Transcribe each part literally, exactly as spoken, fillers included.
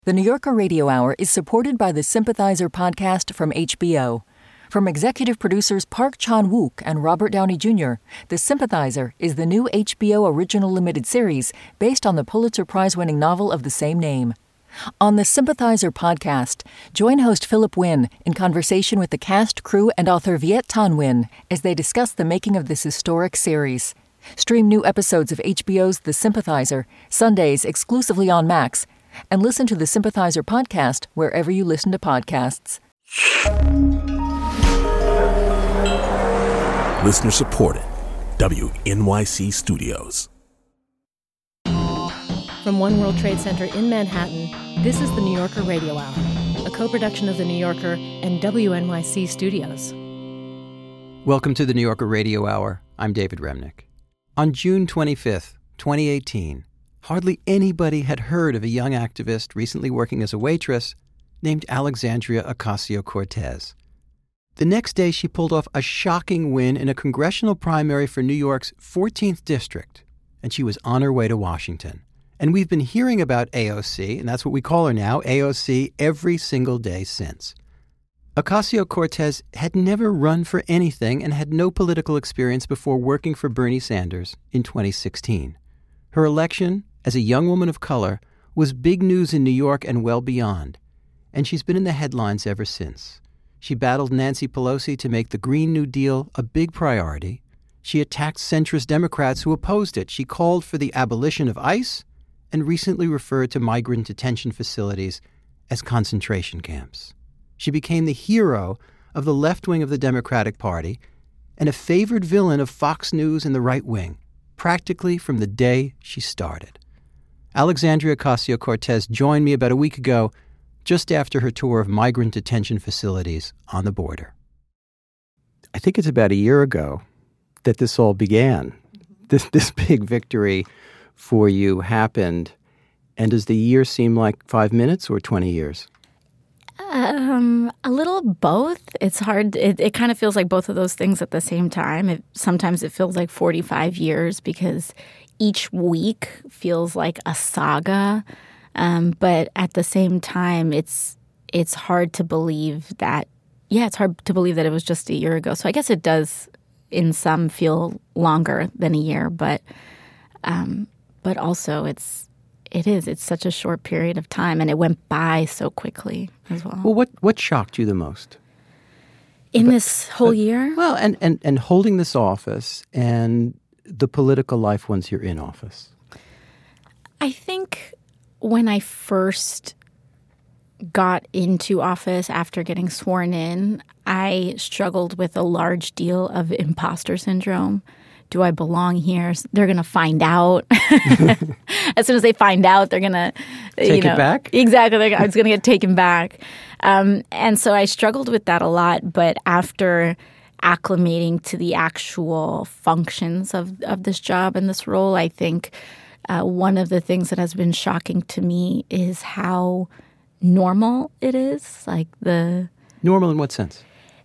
The New Yorker Radio Hour is supported by the Sympathizer podcast from H B O. From executive producers Park Chan-wook and Robert Downey Junior, The Sympathizer is the new H B O original limited series based on the Pulitzer Prize-winning novel of the same name. On the Sympathizer podcast, join host Philip Wynn in conversation with the cast, crew, and author Viet Thanh Nguyen as they discuss the making of this historic series. Stream new episodes of H B O's The Sympathizer, Sundays exclusively on Max, and listen to the Sympathizer podcast wherever you listen to podcasts. Listener supported. W N Y C Studios. From One World Trade Center in Manhattan, this is the New Yorker Radio Hour, a co-production of the New Yorker and W N Y C Studios. Welcome to the New Yorker Radio Hour. I'm David Remnick. On June twenty-fifth, twenty eighteen, hardly anybody had heard of a young activist recently working as a waitress named Alexandria Ocasio-Cortez. The next day, she pulled off a shocking win in a congressional primary for New York's fourteenth district, and she was on her way to Washington. And we've been hearing about A O C, and that's what we call her now, A O C, every single day since. Ocasio-Cortez had never run for anything and had no political experience before working for Bernie Sanders in twenty sixteen. Her election, as a young woman of color, was big news in New York and well beyond, and she's been in the headlines ever since. She battled Nancy Pelosi to make the Green New Deal a big priority. She attacked centrist Democrats who opposed it. She called for the abolition of ICE and recently referred to migrant detention facilities as concentration camps. She became the hero of the left wing of the Democratic Party and a favored villain of Fox News and the right wing, practically from the day she started. Alexandria Ocasio-Cortez joined me about a week ago, just after her tour of migrant detention facilities on the border. I think it's about a year ago that this all began. This, this big victory for you happened. And does the year seem like five minutes or twenty years? Um, a little both. It's hard. It, it kind of feels like both of those things at the same time. It, sometimes it feels like forty-five years because each week feels like a saga. Um, but at the same time, it's it's hard to believe that, yeah, it's hard to believe that it was just a year ago. So I guess it does, in some, feel longer than a year. But um, but also it's it is. It's such a short period of time, and it went by so quickly as well. Well, what, what shocked you the most? In but, this whole but, year? Well, and, and, and holding this office and the political life once you're in office. I think when I first got into office after getting sworn in, I struggled with a large deal of imposter syndrome. Do I belong here? They're going to find out. As soon as they find out, they're going to take you know, it back? Exactly. It's going to get taken back. Um, and so I struggled with that a lot. But after acclimating to the actual functions of, of this job and this role, I think uh, one of the things that has been shocking to me is how normal it is. Like the normal in what sense?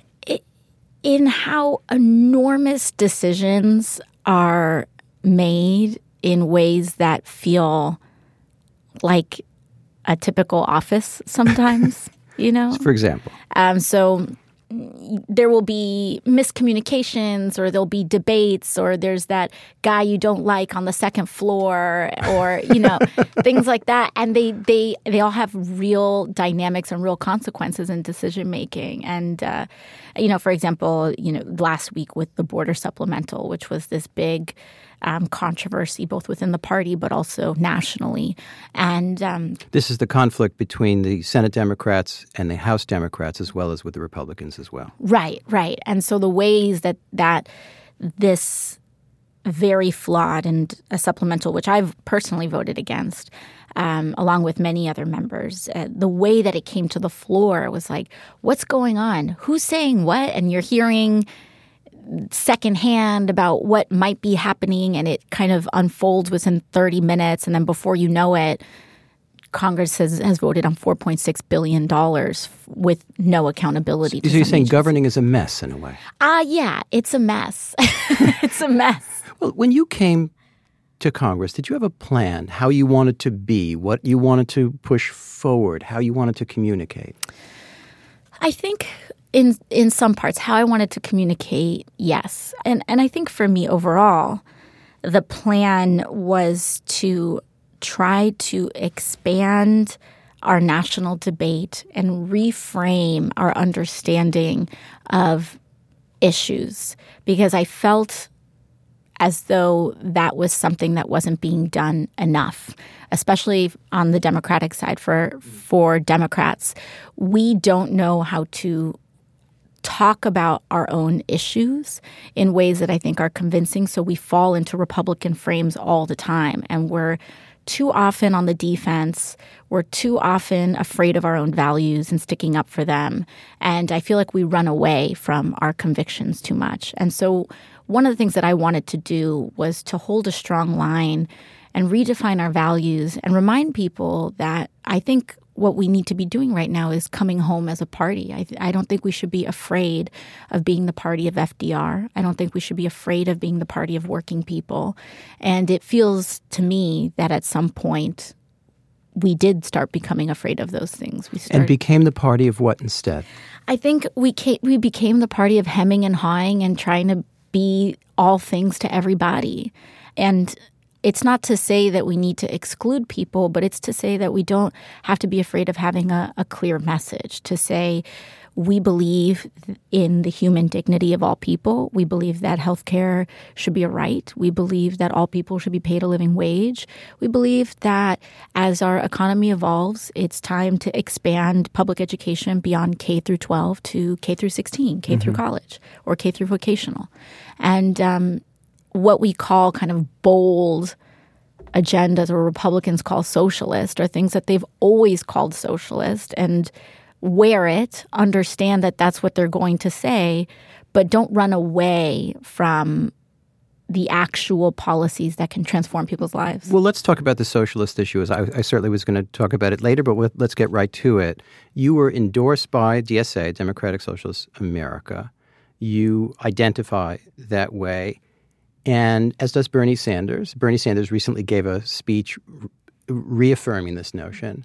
In how enormous decisions are made in ways that feel like a typical office sometimes, you know? For example? Um, so there will be miscommunications or there'll be debates or there's that guy you don't like on the second floor or, you know, things like that. And they, they, they all have real dynamics and real consequences in decision making. And, uh, you know, for example, you know, last week with the border supplemental, which was this big um, controversy both within the party but also nationally. And um, this is the conflict between the Senate Democrats and the House Democrats as well as with the Republicans as well. Right, right. And so the ways that that this very flawed and a supplemental, which I've personally voted against, um, along with many other members, uh, the way that it came to the floor was like, what's going on? Who's saying what? And you're hearing secondhand about what might be happening, and it kind of unfolds within thirty minutes. And then before you know it, Congress has, has voted on four point six billion dollars with no accountability. So to you're some saying agencies. Governing is a mess in a way? Ah, uh, yeah, it's a mess. It's a mess. Well, when you came to Congress, did you have a plan, how you wanted to be, what you wanted to push forward, how you wanted to communicate? I think in in some parts, how I wanted to communicate, yes. And and I think for me overall, the plan was to try to expand our national debate and reframe our understanding of issues, because I felt as though that was something that wasn't being done enough, especially on the Democratic side. For for Democrats, we don't know how to talk about our own issues in ways that I think are convincing, so we fall into Republican frames all the time, and we're too often on the defense. We're too often afraid of our own values and sticking up for them. And I feel like we run away from our convictions too much. And so one of the things that I wanted to do was to hold a strong line and redefine our values and remind people that I think what we need to be doing right now is coming home as a party. I, I don't think we should be afraid of being the party of F D R. I don't think we should be afraid of being the party of working people. And it feels to me that at some point we did start becoming afraid of those things. We started, and became the party of what instead? I think we came, we became the party of hemming and hawing and trying to be all things to everybody. And it's not to say that we need to exclude people, but it's to say that we don't have to be afraid of having a, a clear message, to say we believe in the human dignity of all people. We believe that healthcare should be a right. We believe that all people should be paid a living wage. We believe that as our economy evolves, it's time to expand public education beyond K through twelve to K through sixteen, K mm-hmm. through college, or K through vocational. And um, what we call kind of bold agendas, or Republicans call socialist, are things that they've always called socialist, and wear it, understand that that's what they're going to say, but don't run away from the actual policies that can transform people's lives. Well, let's talk about the socialist issue. I, I certainly was going to talk about it later, but let's get right to it. You were endorsed by D S A, Democratic Socialist America. You identify that way, and as does Bernie Sanders. Bernie Sanders recently gave a speech re- reaffirming this notion,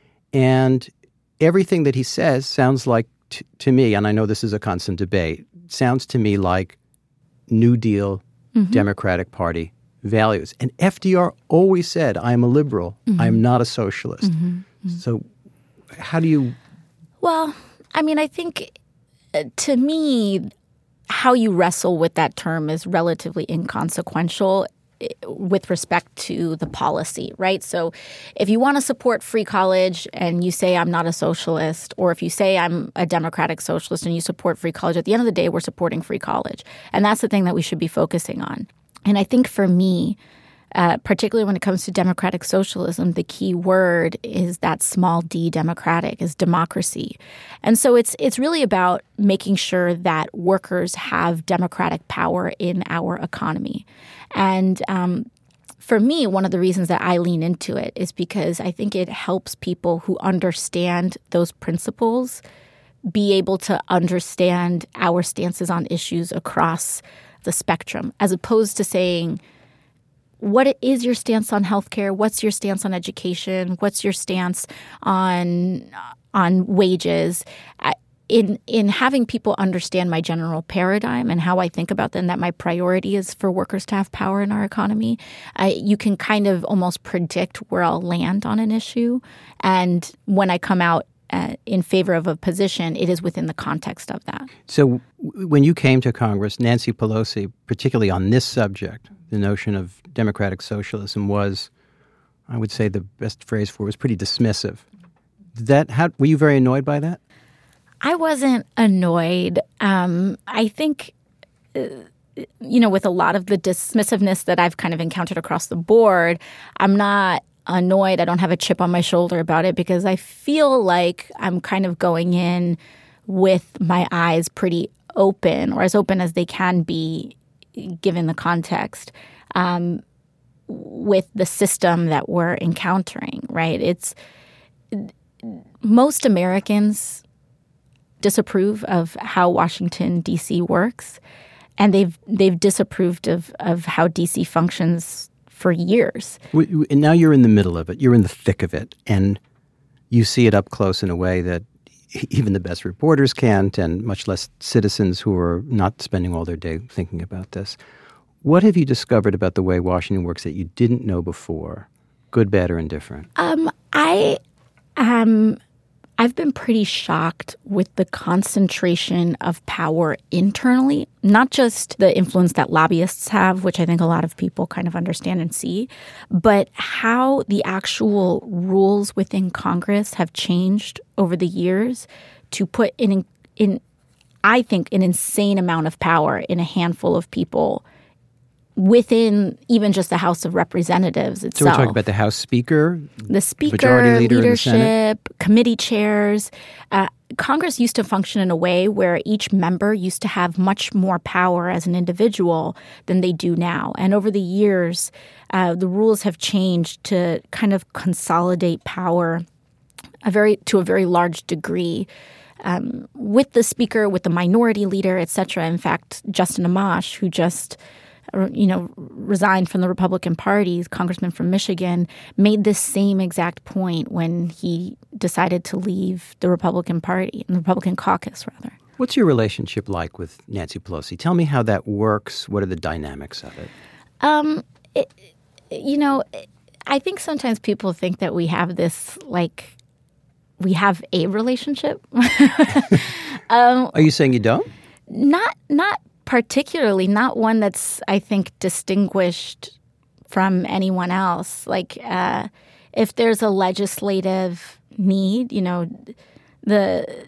and everything that he says sounds like, t- to me, and I know this is a constant debate, sounds to me like New Deal mm-hmm. Democratic Party values. And F D R always said, I am a liberal. Mm-hmm. I am not a socialist. Mm-hmm. Mm-hmm. So how do you... Well, I mean, I think uh, to me, how you wrestle with that term is relatively inconsequential with respect to the policy, right? So if you want to support free college and you say I'm not a socialist, or if you say I'm a democratic socialist and you support free college, at the end of the day, we're supporting free college. And that's the thing that we should be focusing on. And I think for me, uh, particularly when it comes to democratic socialism, the key word is that small d democratic, is democracy. And so it's it's really about making sure that workers have democratic power in our economy. And um, for me, one of the reasons that I lean into it is because I think it helps people who understand those principles be able to understand our stances on issues across the spectrum, as opposed to saying, what is your stance on healthcare? What's your stance on education? What's your stance on on wages? In in having people understand my general paradigm and how I think about them, that my priority is for workers to have power in our economy, I, you can kind of almost predict where I'll land on an issue. And when I come out uh, in favor of a position, it is within the context of that. So w- when you came to Congress, Nancy Pelosi, particularly on this subject, the notion of democratic socialism was, I would say the best phrase for it was pretty dismissive. Did that, how, were you very annoyed by that? I wasn't annoyed. Um, I think, uh, you know, with a lot of the dismissiveness that I've kind of encountered across the board, I'm not annoyed. I don't have a chip on my shoulder about it, because I feel like I'm kind of going in with my eyes pretty open, or as open as they can be given the context, um, with the system that we're encountering, right? It's most Americans disapprove of how Washington, D C works, and they've they've disapproved of, of how D C functions for years. We, we, and now you're in the middle of it. You're in the thick of it. And you see it up close in a way that even the best reporters can't, and much less citizens who are not spending all their day thinking about this. What have you discovered about the way Washington works that you didn't know before? Good, bad, or indifferent? Um, I, um, I've been pretty shocked with the concentration of power internally, not just the influence that lobbyists have, which I think a lot of people kind of understand and see, but how the actual rules within Congress have changed over the years to put in, in I think, an insane amount of power in a handful of people within even just the House of Representatives itself. So we're talking about the House Speaker, the Speaker, Majority Leader, leadership, and the Senate? Committee chairs. Uh, Congress used to function in a way where each member used to have much more power as an individual than they do now. And over the years, uh, the rules have changed to kind of consolidate power a very to a very large degree. Um, with the Speaker, with the Minority Leader, et cetera. In fact, Justin Amash, who just you know, resigned from the Republican Party, congressman from Michigan, made this same exact point when he decided to leave the Republican Party, the Republican caucus, rather. What's your relationship like with Nancy Pelosi? Tell me how that works. What are the dynamics of it? Um, it, you know, I think sometimes people think that we have this, like, we have a relationship. um, are you saying you don't? Not, not. Particularly, not one that's, I think, distinguished from anyone else. Like, uh, if there's a legislative need, you know, the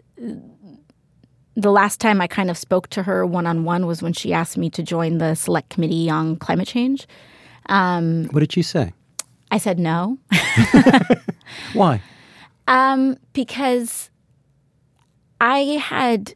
the last time I kind of spoke to her one-on-one was when she asked me to join the Select Committee on Climate Change. Um, what did she say? I said no. Why? Um, because I had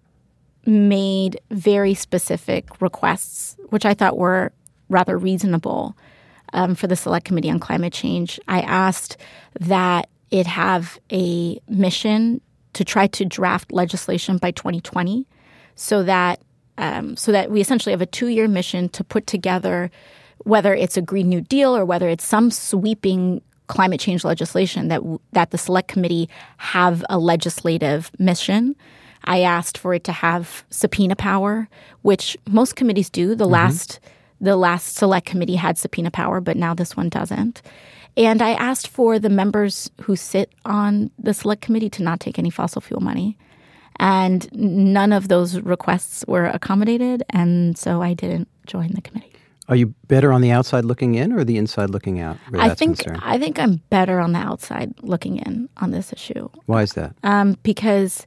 made very specific requests, which I thought were rather reasonable um, for the Select Committee on Climate Change. I asked that it have a mission to try to draft legislation by twenty twenty so that um, so that we essentially have a two-year mission to put together, whether it's a Green New Deal or whether it's some sweeping climate change legislation, that that the Select Committee have a legislative mission. I asked for it to have subpoena power, which most committees do. The mm-hmm. last the last Select Committee had subpoena power, but now this one doesn't. And I asked for the members who sit on the Select Committee to not take any fossil fuel money. And none of those requests were accommodated, and so I didn't join the committee. Are you better on the outside looking in or the inside looking out? Where I that's think concerned? I think I'm better on the outside looking in on this issue. Why is that? Um, because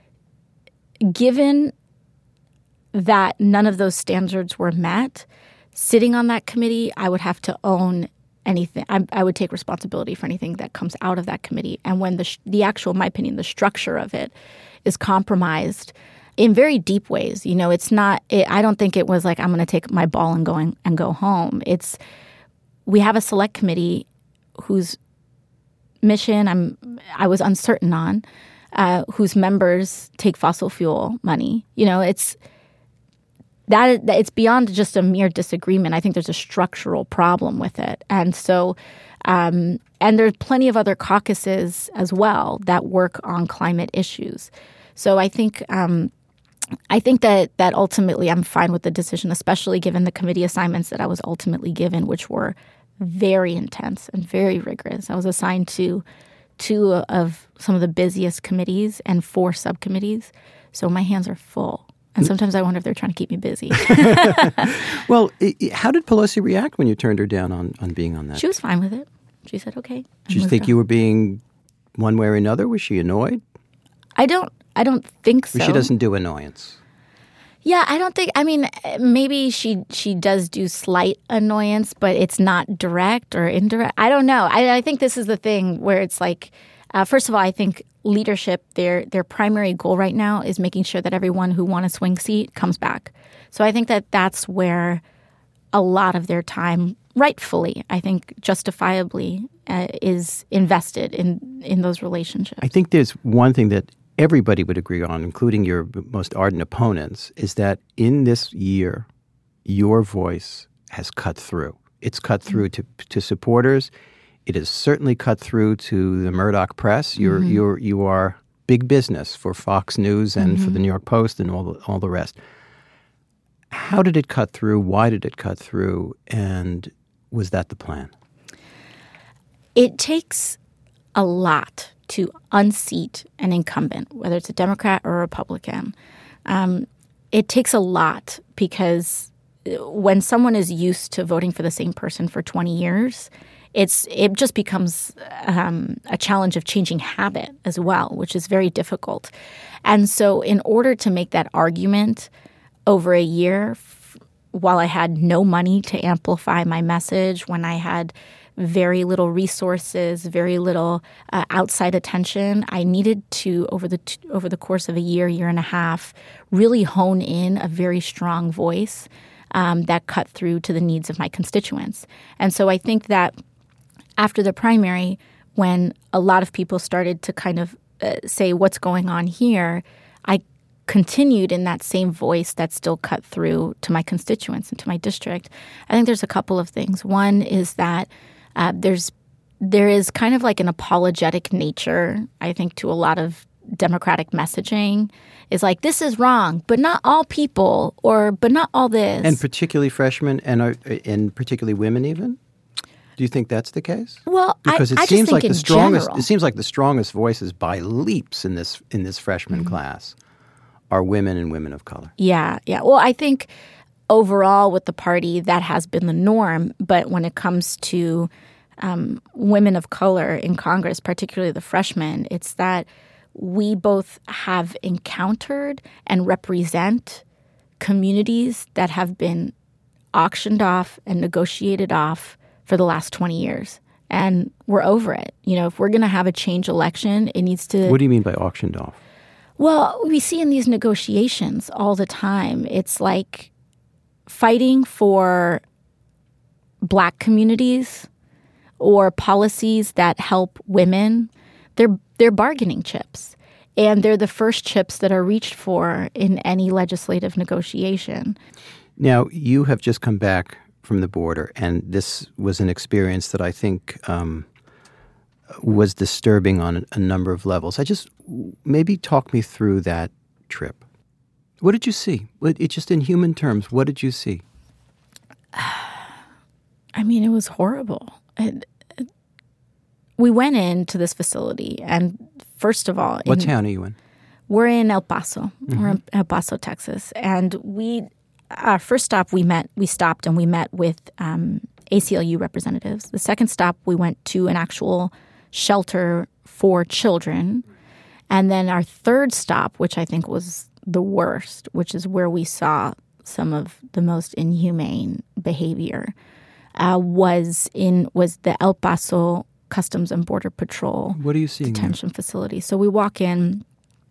given that none of those standards were met, sitting on that committee, I would have to own anything. I, I would take responsibility for anything that comes out of that committee. And when the the actual, in my opinion, the structure of it is compromised in very deep ways, you know, it's not. It, I don't think it was like I'm going to take my ball and going and go home. It's we have a Select Committee whose mission I'm I was uncertain on. Uh, whose members take fossil fuel money. You know, it's that it's beyond just a mere disagreement. I think there's a structural problem with it. And so, um, and there's plenty of other caucuses as well that work on climate issues. So I think um, I think that that ultimately I'm fine with the decision, especially given the committee assignments that I was ultimately given, which were very intense and very rigorous. I was assigned to two of some of the busiest committees and four subcommittees. So my hands are full. And sometimes I wonder if they're trying to keep me busy. Well, how did Pelosi react when you turned her down on, on being on that? She was fine with it. She said, okay. Did you think on. you were being one way or another? Was she annoyed? I don't I don't think so. Well, she doesn't do annoyance. Yeah, I don't think, I mean, maybe she she does do slight annoyance, but it's not direct or indirect. I don't know. I, I think this is the thing where it's like, uh, first of all, I think leadership, their their primary goal right now is making sure that everyone who won a swing seat comes back. So I think that that's where a lot of their time, rightfully, I think justifiably, uh, is invested in, in those relationships. I think there's one thing that everybody would agree on, including your most ardent opponents, is that in this year, your voice has cut through. It's cut through to to supporters. It is certainly cut through to the Murdoch press. You're mm-hmm. you're you are big business for Fox News and mm-hmm. for the New York Post and all the, all the rest. How did it cut through? Why did it cut through? And was that the plan? It takes a lot to unseat an incumbent, whether it's a Democrat or a Republican. Um, it takes a lot because when someone is used to voting for the same person for twenty years, it's it just becomes um, a challenge of changing habit as well, which is very difficult. And so in order to make that argument over a year, f- while I had no money to amplify my message, when I had very little resources, very little uh, outside attention, I needed to, over the t- over the course of a year, year and a half, really hone in a very strong voice um, that cut through to the needs of my constituents. And so I think that after the primary, when a lot of people started to kind of uh, say, what's going on here, I continued in that same voice that still cut through to my constituents and to my district. I think there's a couple of things. One is that uh, there's there is kind of like an apologetic nature, I think, to a lot of Democratic messaging. Is like, this is wrong, but not all people, or but not all this. And particularly freshmen and, uh, and particularly women even? Do you think that's the case? Well, because it I, I seems just think like in the strongest. general, It seems like the strongest voices by leaps in this in this freshman mm-hmm. class are women and women of color. Yeah, yeah. Well, I think overall with the party that has been the norm, but when it comes to um, women of color in Congress, particularly the freshmen, it's that we both have encountered and represent communities that have been auctioned off and negotiated off for the last twenty years. And we're over it. You know, if we're going to have a change election, it needs to... What do you mean by auctioned off? Well, we see in these negotiations all the time, it's like fighting for Black communities or policies that help women. They're, they're bargaining chips. And they're the first chips that are reached for in any legislative negotiation. Now, you have just come back from the border, and this was an experience that I think um, was disturbing on a number of levels. I just, maybe talk me through that trip. What did you see? What, it just in human terms, what did you see? I mean, it was horrible. It, it, we went into this facility, and first of all... What in, town are you in? We're in El Paso. Mm-hmm. We're in El Paso, Texas. And we... Our first stop, we met, we stopped and we met with um, A C L U representatives. The second stop, we went to an actual shelter for children. And then our third stop, which I think was the worst, which is where we saw some of the most inhumane behavior, uh, was in was the El Paso Customs and Border Patrol what are you seeing detention there? facility. So we walk in,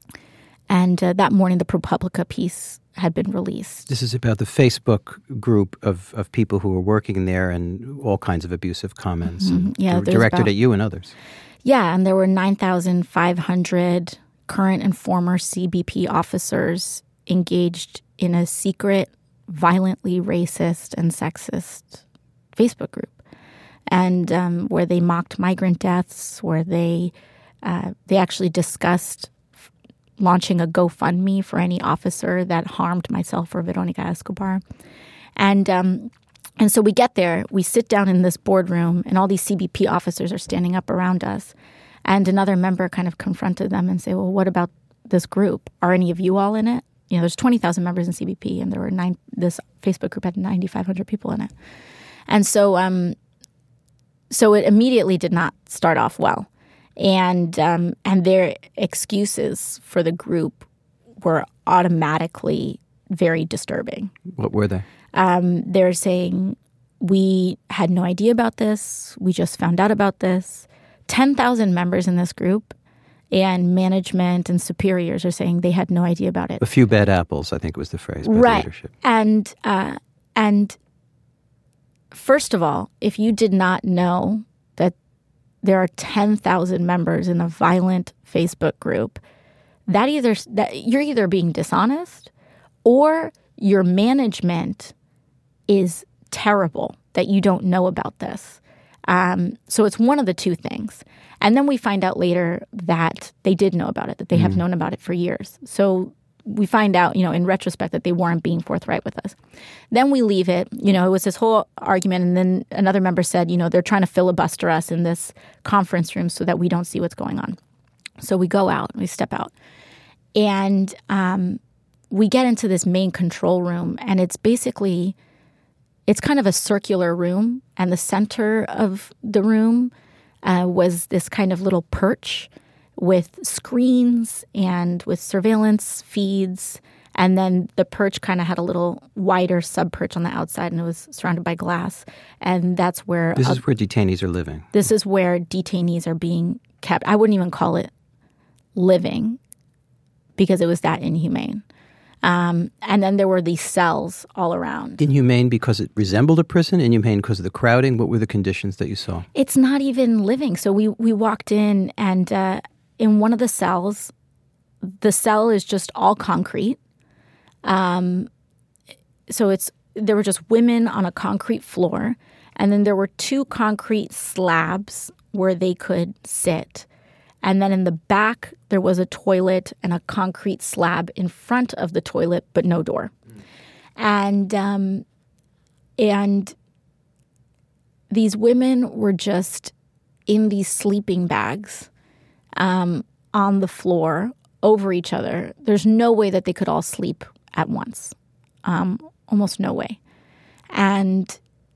and uh, that morning the ProPublica piece had been released. This is about the Facebook group of, of people who were working there and all kinds of abusive comments Mm-hmm. and Yeah, di- directed about- at you and others. Yeah, and there were nine thousand five hundred current and former C B P officers engaged in a secret, violently racist and sexist Facebook group, and um, where they mocked migrant deaths, where they uh, they actually discussed launching a GoFundMe for any officer that harmed myself or Veronica Escobar. And um, and so we get there, we sit down in this boardroom, and all these C B P officers are standing up around us. And another member kind of confronted them and say, well, what about this group? Are any of you all in it? You know, there's twenty thousand members in C B P, and there were nine, this Facebook group had nine thousand five hundred people in it. And so, um, so it immediately did not start off well. And um, and their excuses for the group were automatically very disturbing. What were they? Um, they're saying, we had no idea about this. We just found out about this. ten thousand members in this group, and management and superiors are saying they had no idea about it. A few bad apples, I think was the phrase by right. the leadership. And, uh, and first of all, if you did not know that there are ten thousand members in a violent Facebook group, that either that you're either being dishonest or your management is terrible that you don't know about this. Um, so it's one of the two things. And then we find out later that they did know about it, that they mm. have known about it for years. So we find out, you know, in retrospect that they weren't being forthright with us. Then we leave it. You know, it was this whole argument. And then another member said, you know, they're trying to filibuster us in this conference room so that we don't see what's going on. So we go out, we step out. And um, we get into this main control room. And it's basically, it's kind of a circular room. And the center of the room uh, was this kind of little perch with screens and with surveillance feeds. And then the perch kind of had a little wider sub-perch on the outside, and it was surrounded by glass. And that's where... This uh, is where detainees are living. This is where detainees are being kept. I wouldn't even call it living because it was that inhumane. Um, and then there were these cells all around. Inhumane because it resembled a prison? Inhumane because of the crowding? What were the conditions that you saw? It's not even living. So we, we walked in, and uh, in one of the cells, the cell is just all concrete. Um, so it's there were just women on a concrete floor, and then there were two concrete slabs where they could sit. And then in the back, there was a toilet and a concrete slab in front of the toilet, but no door. Mm. And um, and these women were just in these sleeping bags um, on the floor over each other. There's no way that they could all sleep at once. Um, almost no way. And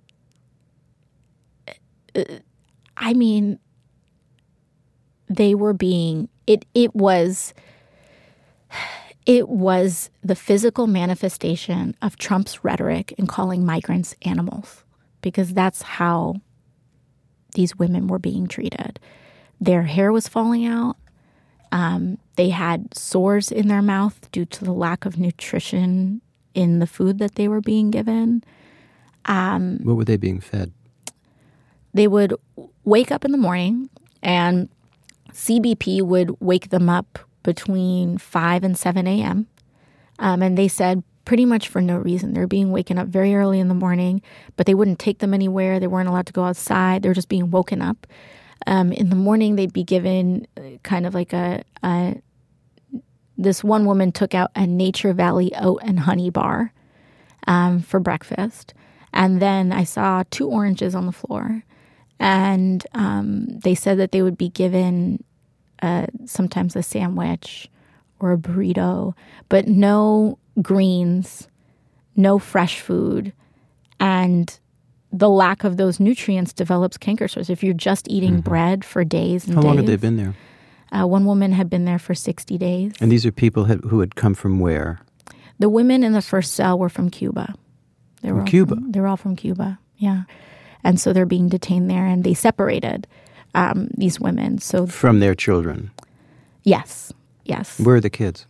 uh, I mean... They were being, it it was, it was the physical manifestation of Trump's rhetoric in calling migrants animals, because that's how these women were being treated. Their hair was falling out. Um, they had sores in their mouth due to the lack of nutrition in the food that they were being given. Um, what were they being fed? They would wake up in the morning, and C B P would wake them up between five and seven a.m. Um, and they said pretty much for no reason. They're being waken up very early in the morning, but they wouldn't take them anywhere. They weren't allowed to go outside. They were just being woken up. Um, in the morning, they'd be given kind of like a, a – this one woman took out a Nature Valley oat and honey bar um, for breakfast. And then I saw two oranges on the floor. And um, they said that they would be given uh, sometimes a sandwich or a burrito, but no greens, no fresh food. And the lack of those nutrients develops canker sores. If you're just eating mm-hmm. bread for days and How days. long had they been there? Uh, one woman had been there for sixty days. And these are people had, who had come from where? The women in the first cell were from Cuba. They were from Cuba? From, they were all from Cuba, yeah. And so they're being detained there, and they separated um, these women. So from their children? Yes, yes. Where are the kids?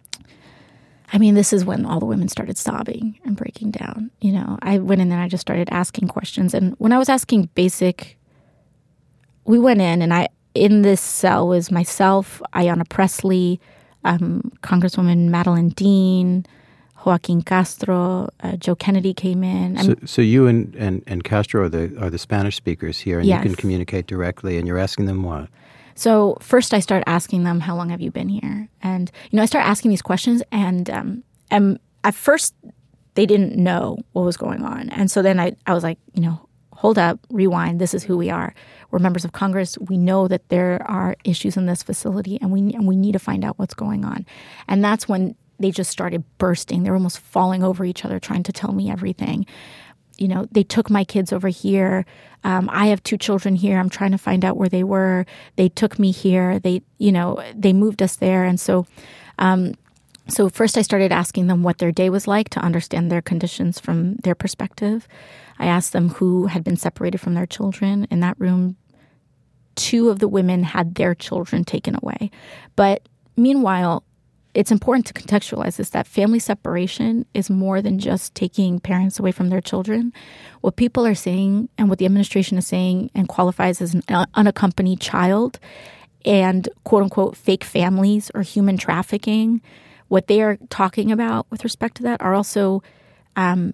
I mean, this is when all the women started sobbing and breaking down. You know, I went in and I just started asking questions. And when I was asking basic, we went in, and I in this cell was myself, Ayanna Pressley, um, Congresswoman Madeline Dean, Joaquin Castro, uh, Joe Kennedy came in. So, so you and, and, and Castro are the are the Spanish speakers here, and yes. you can communicate directly, and you're asking them what? So first I start asking them, how long have you been here? And, you know, I start asking these questions, and, um, and at first they didn't know what was going on. And so then I, I was like, you know, hold up, rewind, this is who we are. We're members of Congress. We know that there are issues in this facility, and we and we need to find out what's going on. And that's when they just started bursting. They were almost falling over each other trying to tell me everything. You know, they took my kids over here. Um, I have two children here. I'm trying to find out where they were. They took me here. They, you know, they moved us there. And so, um, so first I started asking them what their day was like to understand their conditions from their perspective. I asked them who had been separated from their children. In that room, two of the women had their children taken away. But meanwhile, it's important to contextualize this, that family separation is more than just taking parents away from their children. What people are saying and what the administration is saying and qualifies as an unaccompanied child and quote-unquote fake families or human trafficking, what they are talking about with respect to that are also um,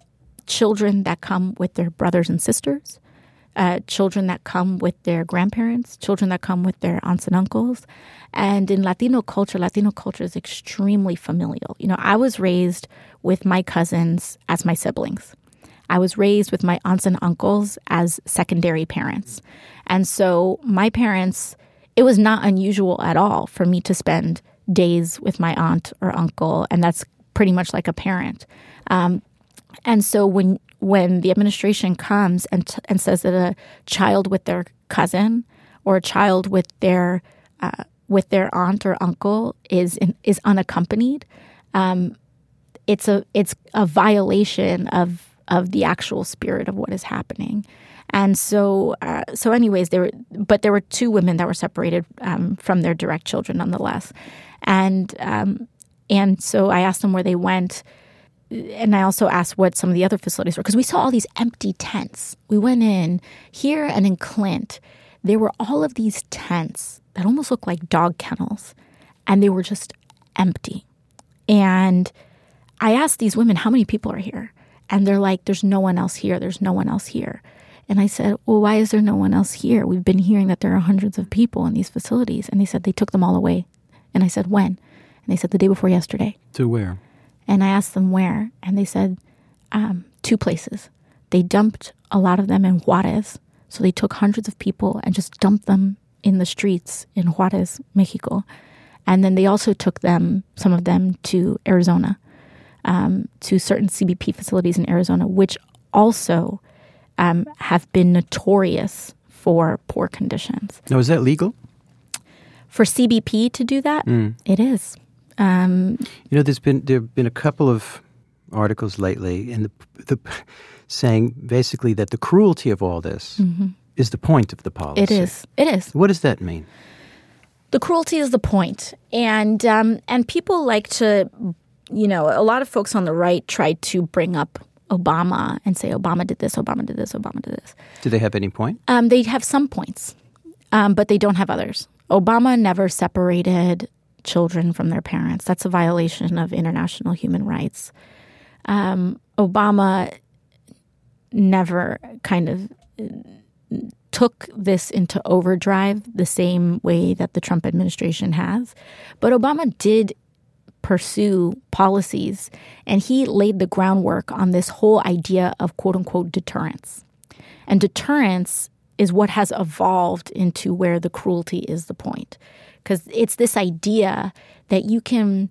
children that come with their brothers and sisters, uh, children that come with their grandparents, children that come with their aunts and uncles. And in Latino culture, Latino culture is extremely familial. You know, I was raised with my cousins as my siblings. I was raised with my aunts and uncles as secondary parents. And so my parents, it was not unusual at all for me to spend days with my aunt or uncle, and that's pretty much like a parent. Um, and so when when the administration comes and t- and says that a child with their cousin or a child with their uh, with their aunt or uncle is in, is unaccompanied, um, it's a it's a violation of of the actual spirit of what is happening. And so, uh, so anyways, there were, but there were two women that were separated um, from their direct children, nonetheless. And um, and so I asked them where they went, and I also asked what some of the other facilities were, because we saw all these empty tents. We went in here and in Clint, there were all of these tents that almost looked like dog kennels, and they were just empty. And I asked these women, how many people are here? And they're like, there's no one else here. There's no one else here. And I said, well, why is there no one else here? We've been hearing that there are hundreds of people in these facilities. And they said they took them all away. And I said, when? And they said the day before yesterday. To where? And I asked them where. And they said um, two places. They dumped a lot of them in Juarez. So they took hundreds of people and just dumped them in the streets in Juarez, Mexico. And then they also took them, some of them, to Arizona, um, to certain C B P facilities in Arizona, which also Um, have been notorious for poor conditions. Now, is that legal? For C B P to do that, mm. It is. Um, you know, there's been there have been a couple of articles lately, and the, the saying basically that the cruelty of all this mm-hmm. is the point of the policy. It is. It is. What does that mean? The cruelty is the point, and um, and people like to, you know, a lot of folks on the right try to bring up Obama and say Obama did this, Obama did this, Obama did this. Do they have any point? Um, they have some points, um, but they don't have others. Obama never separated children from their parents. That's a violation of international human rights. Um, Obama never kind of took this into overdrive the same way that the Trump administration has. But Obama did pursue policies, and he laid the groundwork on this whole idea of quote-unquote deterrence. And deterrence is what has evolved into where the cruelty is the point. Because it's this idea that you can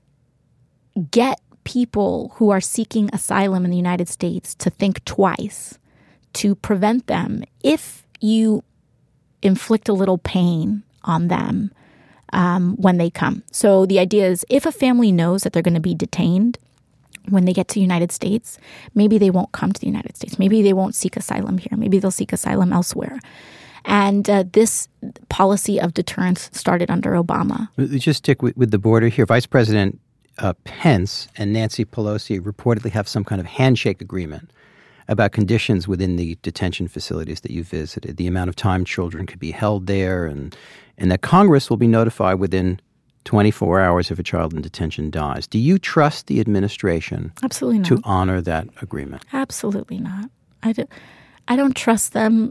get people who are seeking asylum in the United States to think twice, to prevent them if you inflict a little pain on them Um, when they come. So the idea is if a family knows that they're going to be detained when they get to the United States, maybe they won't come to the United States. Maybe they won't seek asylum here. Maybe they'll seek asylum elsewhere. And uh, this policy of deterrence started under Obama. Let's just stick with, with the border here. Vice President uh, Pence and Nancy Pelosi reportedly have some kind of handshake agreement about conditions within the detention facilities that you visited, the amount of time children could be held there, and and that Congress will be notified within twenty-four hours if a child in detention dies. Do you trust the administration Absolutely not. to honor that agreement? Absolutely not. I, do, I don't trust them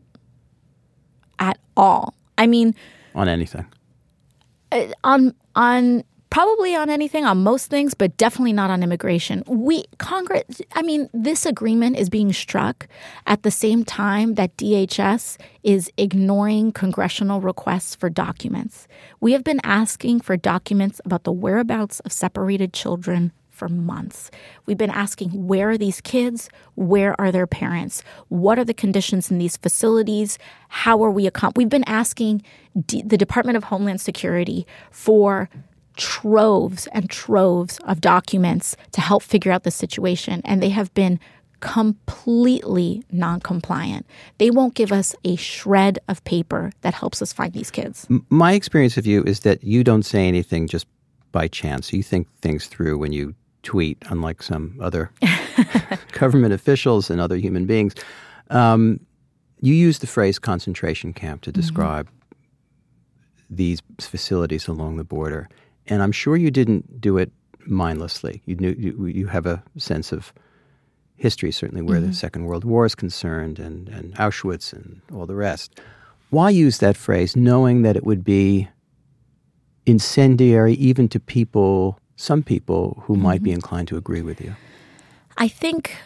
at all. I mean... On anything? Uh, on on... Probably on anything, on most things, but definitely not on immigration. We, Congress, I mean, this agreement is being struck at the same time that D H S is ignoring congressional requests for documents. We have been asking for documents about the whereabouts of separated children for months. We've been asking, where are these kids? Where are their parents? What are the conditions in these facilities? How are we accom- We've been asking D- the Department of Homeland Security for troves and troves of documents to help figure out the situation. And they have been completely non-compliant. They won't give us a shred of paper that helps us find these kids. My experience of you is that you don't say anything just by chance. You think things through when you tweet, unlike some other government officials and other human beings. Um, you use the phrase concentration camp to describe mm-hmm. these facilities along the border. And I'm sure you didn't do it mindlessly. You knew you, you have a sense of history, certainly where mm-hmm. the Second World War is concerned and, and Auschwitz and all the rest. Why use that phrase, knowing that it would be incendiary even to people, some people who mm-hmm. might be inclined to agree with you? I think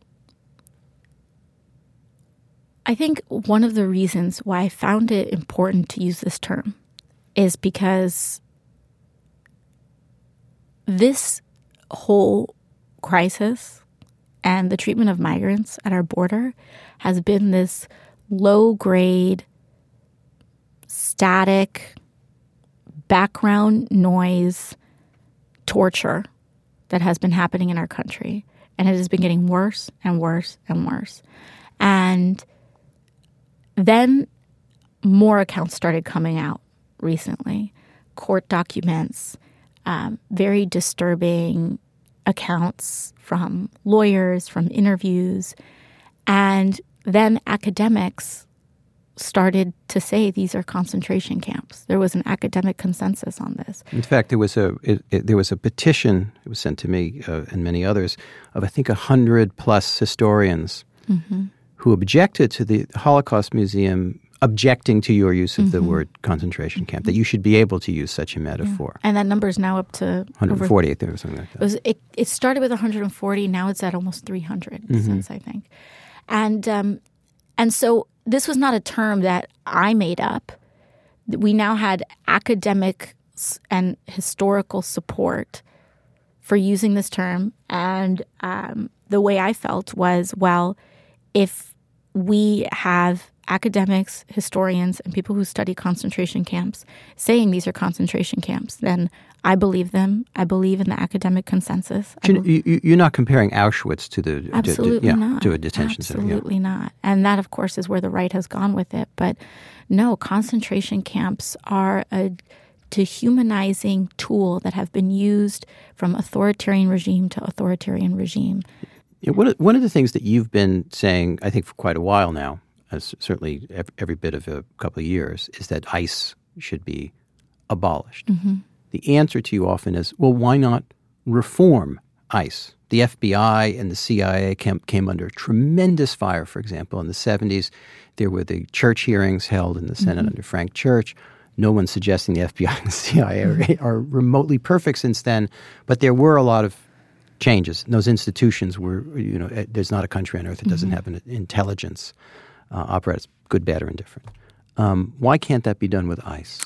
I think one of the reasons why I found it important to use this term is because this whole crisis and the treatment of migrants at our border has been this low-grade, static, background noise torture that has been happening in our country. And it has been getting worse and worse and worse. And then more accounts started coming out recently, court documents, um, very disturbing accounts from lawyers, from interviews. And then academics started to say these are concentration camps. There was an academic consensus on this. In fact, there was a it, it, there was a petition, it was sent to me uh, and many others, of I think one hundred plus historians mm-hmm. who objected to the Holocaust Museum objecting to your use of mm-hmm. the word concentration camp, that you should be able to use such a metaphor. Yeah. And that number is now up to one hundred forty, over, or something like that. It, was, it, it started with one hundred forty, now it's at almost three hundred mm-hmm. since, I think. And um, and so this was not a term that I made up. We now had academic and historical support for using this term. And um, the way I felt was, well, if we have academics, historians, and people who study concentration camps saying these are concentration camps, then I believe them. I believe in the academic consensus. You, you, you're not comparing Auschwitz to the absolutely to, to, yeah, not to a detention absolutely center. Absolutely yeah. not. And that, of course, is where the right has gone with it. But no, concentration camps are a dehumanizing tool that have been used from authoritarian regime to authoritarian regime. Yeah, one of, one of the things that you've been saying, I think, for quite a while now, as certainly every, every bit of a couple of years, is that ICE should be abolished. Mm-hmm. The answer to you often is, well, why not reform ICE? The F B I and the C I A came, came under tremendous fire, for example. In the seventies, there were the Church hearings held in the Senate mm-hmm. under Frank Church. No one's suggesting the F B I and the C I A are, are remotely perfect since then, but there were a lot of changes. And those institutions were, you know, there's not a country on earth that doesn't mm-hmm. have an intelligence uh, apparatus, good, bad, or indifferent. Um, why can't that be done with ICE?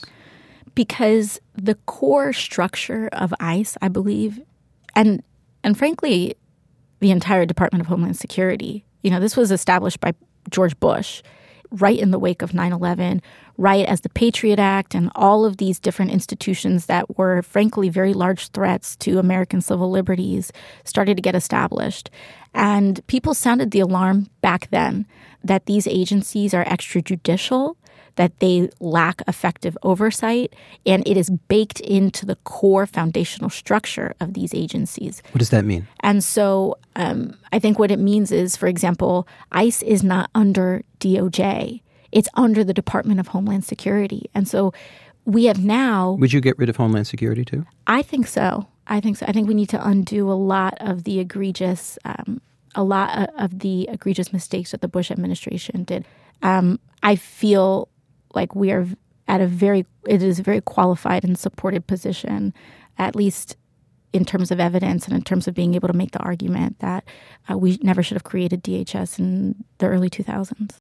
Because the core structure of ICE, I believe, and and frankly, the entire Department of Homeland Security, you know, this was established by George Bush right in the wake of nine eleven, right as the Patriot Act and all of these different institutions that were, frankly, very large threats to American civil liberties started to get established. And people sounded the alarm back then that these agencies are extrajudicial, that they lack effective oversight, and it is baked into the core foundational structure of these agencies. What does that mean? And so um, I think what it means is, for example, ICE is not under D O J. It's under the Department of Homeland Security. And so we have now... Would you get rid of Homeland Security too? I think so. I think so. I think we need to undo a lot of the egregious, um, a lot of the egregious mistakes that the Bush administration did. Um, I feel like we are at a very, it is a very qualified and supported position, at least in terms of evidence and in terms of being able to make the argument that uh, we never should have created D H S in the early two thousands.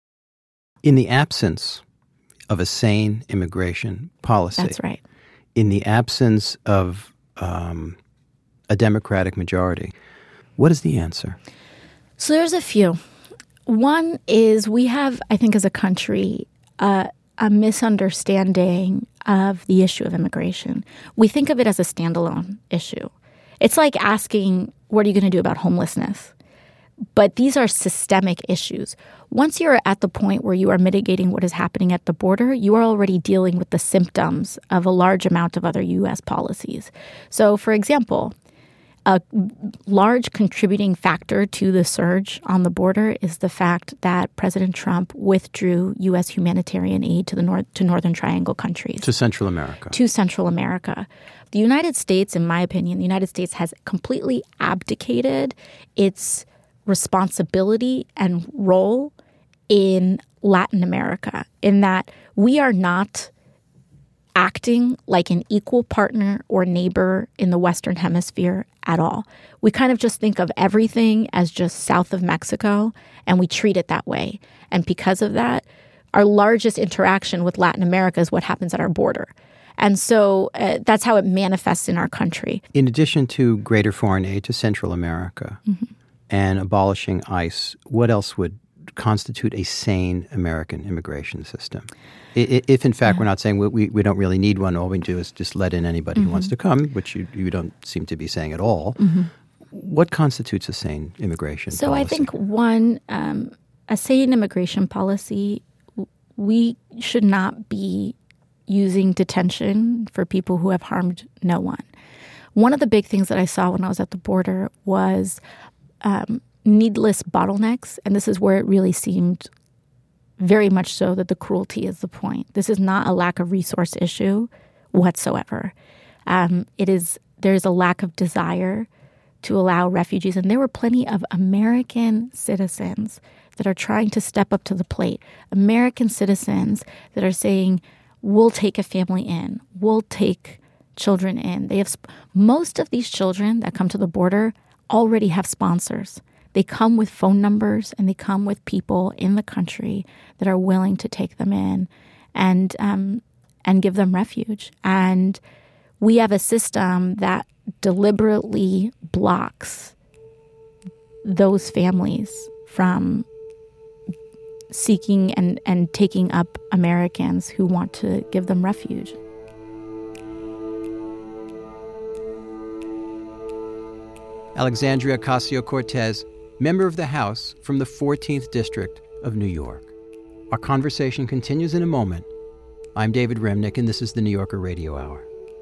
In the absence of a sane immigration policy. That's right. In the absence of um, a Democratic majority, what is the answer? So there's a few. One is we have, I think as a country, uh, a misunderstanding of the issue of immigration. We think of it as a standalone issue. It's like asking, what are you going to do about homelessness? But these are systemic issues. Once you're at the point where you are mitigating what is happening at the border, you are already dealing with the symptoms of a large amount of other U S policies. So, for example, a large contributing factor to the surge on the border is the fact that President Trump withdrew U S humanitarian aid to the north to Northern Triangle countries. To Central America. To Central America. The United States, in my opinion, the United States has completely abdicated its responsibility and role in Latin America, in that we are not acting like an equal partner or neighbor in the Western Hemisphere at all. We kind of just think of everything as just south of Mexico, and we treat it that way. And because of that, our largest interaction with Latin America is what happens at our border. And so uh, that's how it manifests in our country. In addition to greater foreign aid to Central America mm-hmm. and abolishing ICE, what else would constitute a sane American immigration system? If, in fact, we're not saying we, we don't really need one, all we do is just let in anybody mm-hmm. who wants to come, which you, you don't seem to be saying at all, mm-hmm. what constitutes a sane immigration so policy? So I think, one, um, a sane immigration policy, we should not be using detention for people who have harmed no one. One of the big things that I saw when I was at the border was um, needless bottlenecks, and this is where it really seemed very much so that the cruelty is the point. This is not a lack of resource issue whatsoever. Um, it is there's a lack of desire to allow refugees, and there were plenty of American citizens that are trying to step up to the plate. American citizens that are saying, we'll take a family in, we'll take children in. They have sp- most of these children that come to the border already have sponsors. They come with phone numbers and they come with people in the country that are willing to take them in and um, and give them refuge. And we have a system that deliberately blocks those families from seeking and, and taking up Americans who want to give them refuge. Alexandria Ocasio-Cortez, member of the House from the fourteenth District of New York. Our conversation continues in a moment. I'm David Remnick, and this is the New Yorker Radio Hour.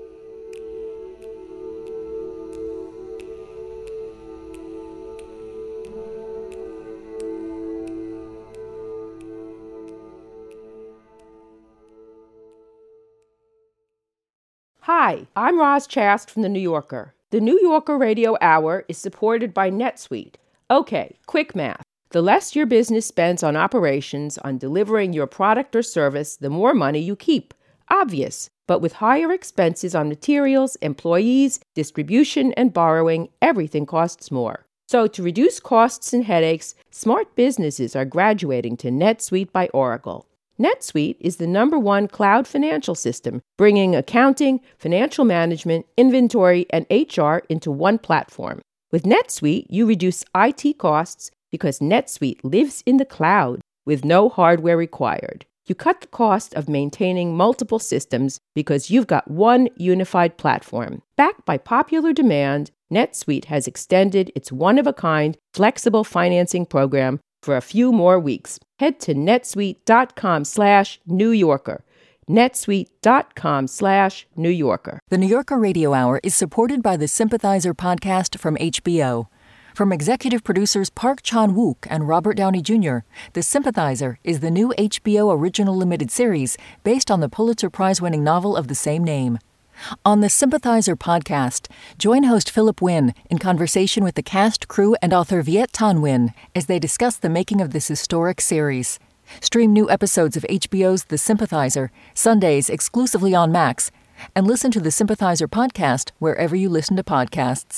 Hi, I'm Roz Chast from The New Yorker. The New Yorker Radio Hour is supported by NetSuite. Okay, quick math. The less your business spends on operations, on delivering your product or service, the more money you keep. Obvious. But with higher expenses on materials, employees, distribution, and borrowing, everything costs more. So to reduce costs and headaches, smart businesses are graduating to NetSuite by Oracle. NetSuite is the number one cloud financial system, bringing accounting, financial management, inventory, and H R into one platform. With NetSuite, you reduce I T costs because NetSuite lives in the cloud with no hardware required. You cut the cost of maintaining multiple systems because you've got one unified platform. Backed by popular demand, NetSuite has extended its one-of-a-kind flexible financing program for a few more weeks. Head to netsuite.com slash New Yorker. netsuite.com slash New Yorker. The New Yorker Radio Hour is supported by the Sympathizer podcast from H B O. From executive producers Park Chan-wook and Robert Downey Junior, The Sympathizer is the new H B O original limited series based on the Pulitzer Prize-winning novel of the same name. On the Sympathizer podcast, join host Philip Wynn in conversation with the cast, crew, and author Viet Thanh Nguyen as they discuss the making of this historic series. Stream new episodes of H B O's The Sympathizer, Sundays exclusively on Max, and listen to the Sympathizer podcast wherever you listen to podcasts.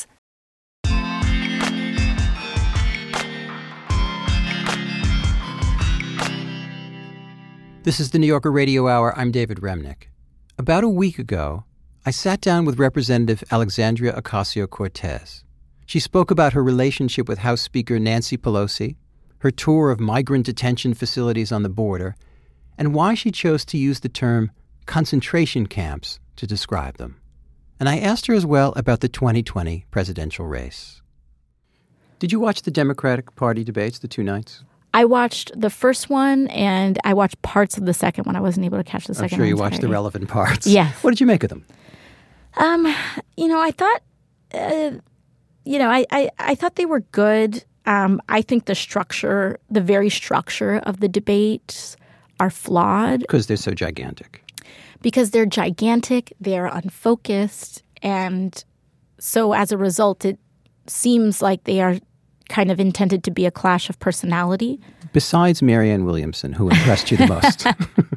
This is the New Yorker Radio Hour. I'm David Remnick. About a week ago, I sat down with Representative Alexandria Ocasio-Cortez. She spoke about her relationship with House Speaker Nancy Pelosi, her tour of migrant detention facilities on the border, and why she chose to use the term concentration camps to describe them. And I asked her as well about the twenty twenty presidential race. Did you watch the Democratic Party debates, the two nights? I watched the first one, and I watched parts of the second one. I wasn't able to catch the second one. I'm sure you entirety. watched the relevant parts. Yes. What did you make of them? Um, you know, I thought, uh, you know, I, I, I thought they were good. Um, I think the structure, the very structure of the debates are flawed. Because they're so gigantic. Because they're gigantic, they're unfocused, and so as a result, it seems like they are kind of intended to be a clash of personality. Besides Marianne Williamson, who impressed you the most?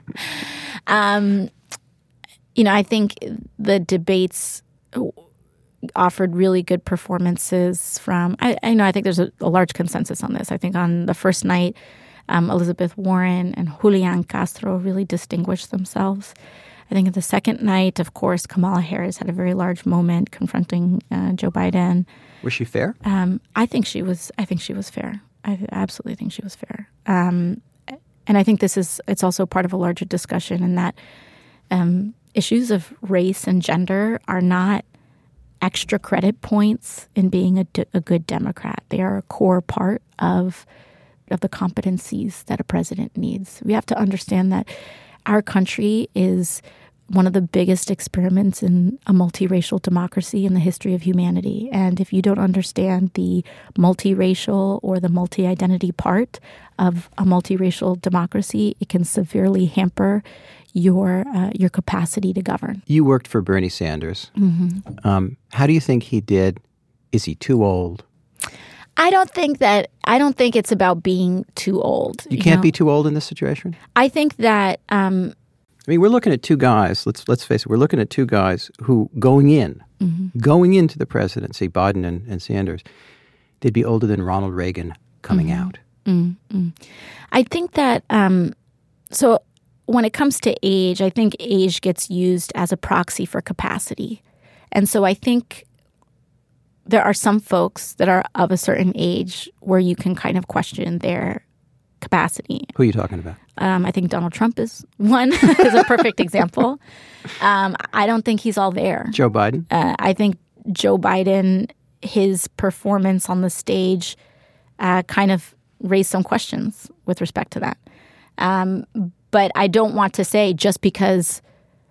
um, you know, I think the debates offered really good performances from, I, I know, I think there's a, a large consensus on this. I think on the first night, um, Elizabeth Warren and Julian Castro really distinguished themselves. I think at the second night, of course, Kamala Harris had a very large moment confronting uh, Joe Biden. Was she fair? Um, I think she was. I think she was fair. I absolutely think she was fair. Um, and I think this is. It's also part of a larger discussion in that um, issues of race and gender are not extra credit points in being a, a good Democrat. They are a core part of of the competencies that a president needs. We have to understand that our country is one of the biggest experiments in a multiracial democracy in the history of humanity. And if you don't understand the multiracial or the multi-identity part of a multiracial democracy, it can severely hamper your uh, your capacity to govern. You worked for Bernie Sanders. Mm-hmm. Um, how do you think he did? Is he too old? I don't think that, I don't think it's about being too old. You, you can't know? be too old in this situation? I think that... Um, I mean, we're looking at two guys, let's let's face it, we're looking at two guys who, going in, mm-hmm. going into the presidency, Biden and, and Sanders, they'd be older than Ronald Reagan coming mm-hmm. out. Mm-hmm. I think that, um, so when it comes to age, I think age gets used as a proxy for capacity. And so I think there are some folks that are of a certain age where you can kind of question their capacity. Who are you talking about? Um, I think Donald Trump is one, is a perfect example. Um, I don't think he's all there. Joe Biden? Uh, I think Joe Biden, his performance on the stage uh, kind of raised some questions with respect to that. Um, but I don't want to say just because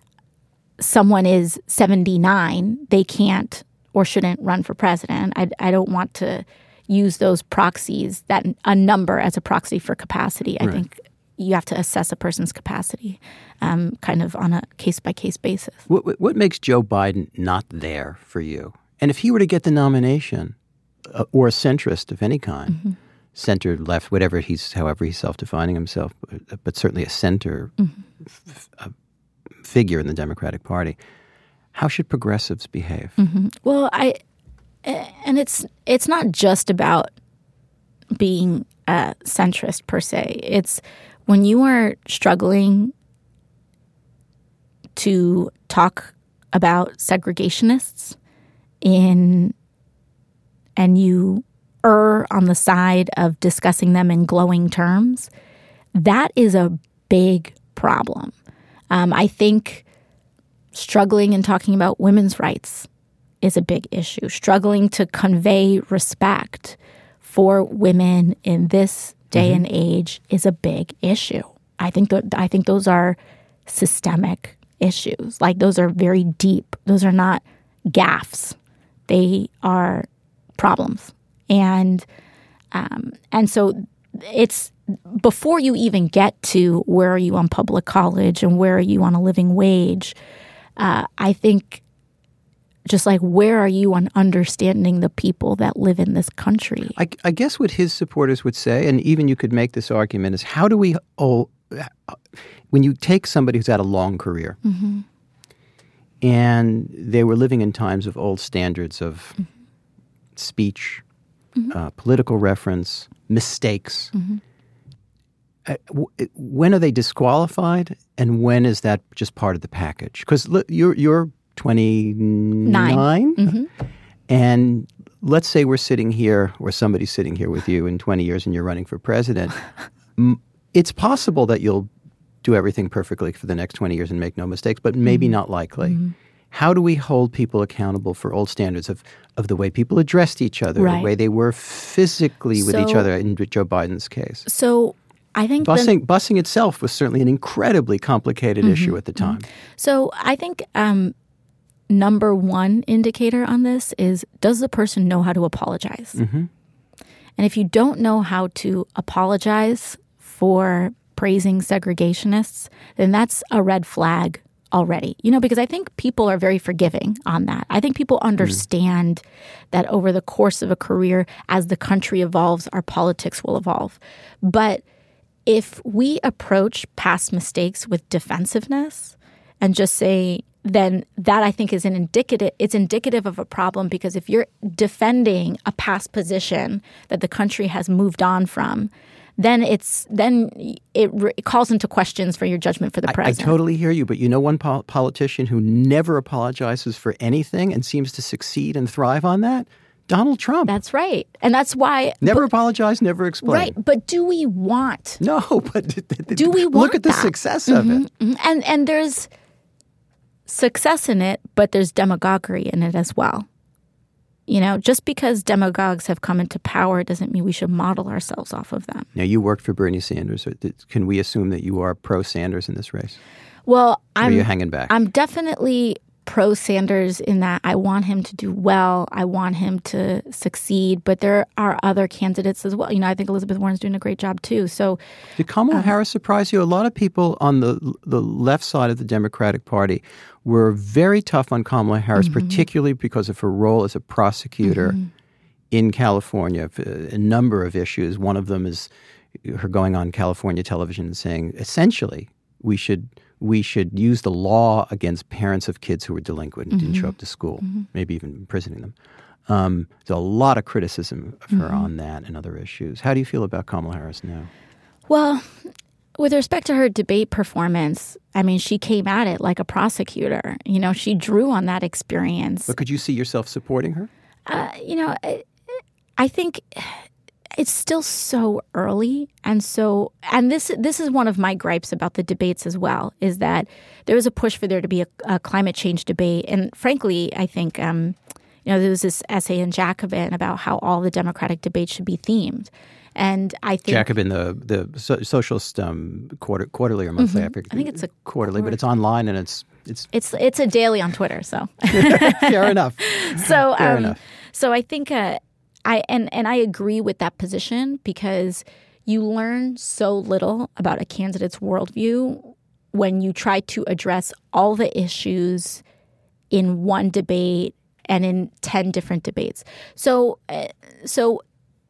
someone is seventy-nine, they can't or shouldn't run for president. I, I don't want to use those proxies, that a number as a proxy for capacity. I right. think you have to assess a person's capacity um, kind of on a case-by-case basis. What, what makes Joe Biden not there for you? And if he were to get the nomination, uh, or a centrist of any kind, mm-hmm. center, left, whatever he's, however he's self-defining himself, but, but certainly a center mm-hmm. f- f- figure in the Democratic Party, how should progressives behave? Mm-hmm. Well, I... And it's it's not just about being a centrist per se. It's when you are struggling to talk about segregationists in and you err on the side of discussing them in glowing terms, that is a big problem. Um, I think struggling and talking about women's rights is a big issue. Struggling to convey respect for women in this day mm-hmm. and age is a big issue. I think that I think those are systemic issues. Like those are very deep. Those are not gaffes. They are problems. And um, and so it's before you even get to where are you on public college and where are you on a living wage. Uh, I think. Just like, where are you on understanding the people that live in this country? I, I guess what his supporters would say, and even you could make this argument, is how do we, oh, when you take somebody who's had a long career, mm-hmm. and they were living in times of old standards of mm-hmm. speech, mm-hmm. uh, political reference, mistakes, mm-hmm. uh, w- when are they disqualified, and when is that just part of the package? Because you're you're twenty-nine mm-hmm. and let's say we're sitting here or somebody's sitting here with you in twenty years and you're running for president. It's possible that you'll do everything perfectly for the next twenty years and make no mistakes, but maybe mm-hmm. not likely. Mm-hmm. How do we hold people accountable for old standards of, of the way people addressed each other, right. the way they were physically with so, each other in Joe Biden's case? So I think busing, the, busing itself was certainly an incredibly complicated mm-hmm. issue at the time. Mm-hmm. So I think um, number one indicator on this is, does the person know how to apologize? Mm-hmm. And if you don't know how to apologize for praising segregationists, then that's a red flag already, you know, because I think people are very forgiving on that. I think people understand mm. that over the course of a career, as the country evolves, our politics will evolve. But if we approach past mistakes with defensiveness and just say, then that I think is an indicative, it's indicative of a problem, because if you're defending a past position that the country has moved on from, then it's then it, re- it calls into questions for your judgment for the president. I, I totally hear you, but you know one pol- politician who never apologizes for anything and seems to succeed and thrive on that? Donald Trump. That's right. And that's why... Never but, apologize, never explain. Right. But do we want... No, but... Do we want Look at the that? success mm-hmm, of it. Mm-hmm. And, and there's success in it, but there's demagoguery in it as well. You know, just because demagogues have come into power doesn't mean we should model ourselves off of them. Now, you worked for Bernie Sanders. Can we assume that you are pro-Sanders in this race? Well, I'm... Or are you hanging back? I'm definitely pro-Sanders in that I want him to do well. I want him to succeed. But there are other candidates as well. You know, I think Elizabeth Warren's doing a great job, too. So, Did Kamala um, Harris surprise you? A lot of people on the the left side of the Democratic Party were very tough on Kamala Harris, mm-hmm. particularly because of her role as a prosecutor mm-hmm. in California. A number of issues. One of them is her going on California television and saying, essentially, we should we should use the law against parents of kids who were delinquent and mm-hmm. didn't show up to school, mm-hmm. maybe even imprisoning them. Um, there's a lot of criticism of her mm-hmm. on that and other issues. How do you feel about Kamala Harris now? Well, with respect to her debate performance, I mean, she came at it like a prosecutor. You know, she drew on that experience. But could you see yourself supporting her? Uh, you know, I, I think it's still so early. And so, and this this is one of my gripes about the debates as well, is that there was a push for there to be a, a climate change debate. And frankly, I think, um, you know, there was this essay in Jacobin about how all the Democratic debates should be themed. And I think Jacobin, the the so, socialist um, quarter, quarterly or monthly, mm-hmm. I, I think it's a quarterly, quarter. but it's online and it's it's it's it's a daily on Twitter. So fair enough. So fair um, enough. So I think uh, I and and I agree with that position, because you learn so little about a candidate's worldview when you try to address all the issues in one debate and in ten different debates. So uh, so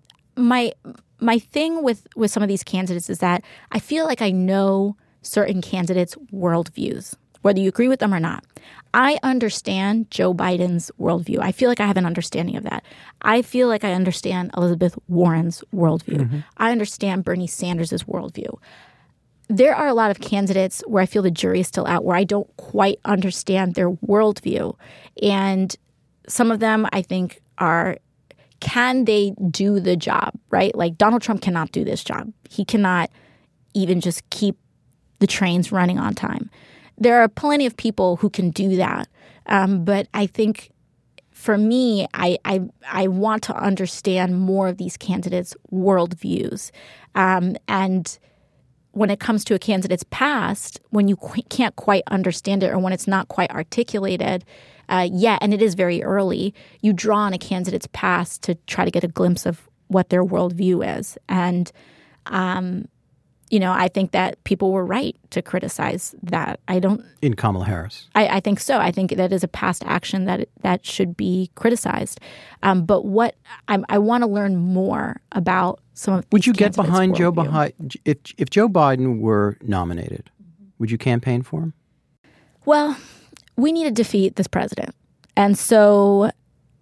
my. My thing with, with some of these candidates is that I feel like I know certain candidates' worldviews, whether you agree with them or not. I understand Joe Biden's worldview. I feel like I have an understanding of that. I feel like I understand Elizabeth Warren's worldview. Mm-hmm. I understand Bernie Sanders' worldview. There are a lot of candidates where I feel the jury is still out, where I don't quite understand their worldview. And some of them, I think, are... Can they do the job, right? Like Donald Trump cannot do this job. He cannot even just keep the trains running on time. There are plenty of people who can do that. Um, but I think for me, I, I I want to understand more of these candidates' worldviews. Um, and when it comes to a candidate's past, when you qu- can't quite understand it or when it's not quite articulated, Uh, yeah, and it is very early, you draw on a candidate's past to try to get a glimpse of what their worldview is. And, um, you know, I think that people were right to criticize that. I don't... In Kamala Harris. I, I think so. I think that is a past action that that should be criticized. Um, but what... I, I want to learn more about some of these Would you get behind Joe Biden? If, if Joe Biden were nominated, mm-hmm. would you campaign for him? Well... We need to defeat this president. And so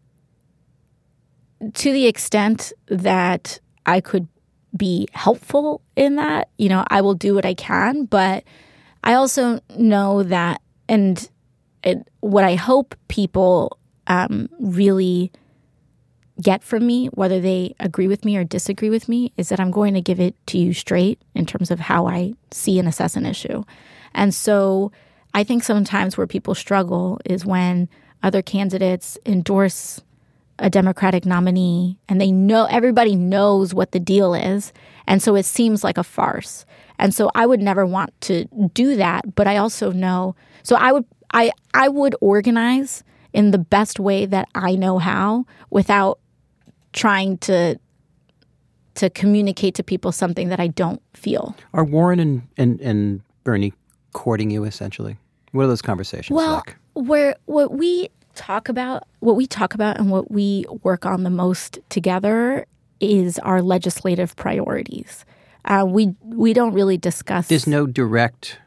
to the extent that I could be helpful in that, you know, I will do what I can. But I also know that, and it, what I hope people um, really get from me, whether they agree with me or disagree with me, is that I'm going to give it to you straight in terms of how I see and assess an issue. And so I think sometimes where people struggle is when other candidates endorse a Democratic nominee and they know, everybody knows what the deal is. And so it seems like a farce. And so I would never want to do that. But I also know, so I would, I, I would organize in the best way that I know how without trying to, to communicate to people something that I don't feel. Are Warren and, and, and Bernie courting you, essentially? What are those conversations well, like? Where what we talk about, what we talk about, and what we work on the most together is our legislative priorities. Uh, we we don't really discuss. There's no direct